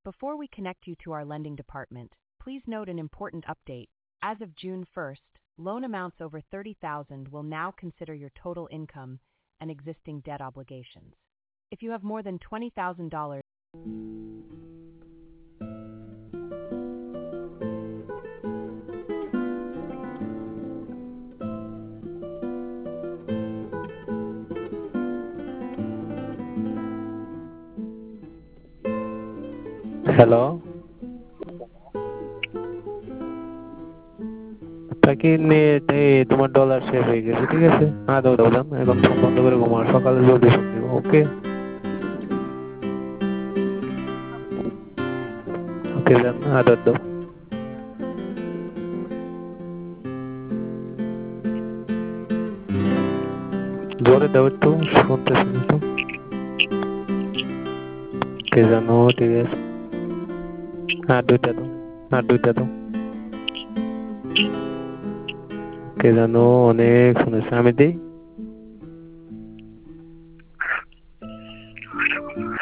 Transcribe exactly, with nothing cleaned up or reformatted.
Before we connect you to our lending department, please note an important update. As of June first, loan amounts over thirty thousand will now consider your total income and existing debt obligations. If you have more than twenty thousand dollars, hello, তা কি net এই তোমার dollar শেষ হয়ে গেছে, ঠিক আছে? আদৌ দাও জান, এখন ফোন বন্ধ করে ঘুমাও, সকালে জলদি ফোন দিবো, ওকে? ওকে জান, আদর দাও। জোরে দাও একটু, শুনতেছি না তো। কে জানো, ঠিক আছে। আর দুইটা দাও, আর দুইটা দাও। কে জানো, অনেক শুনেছে, আমি দিই।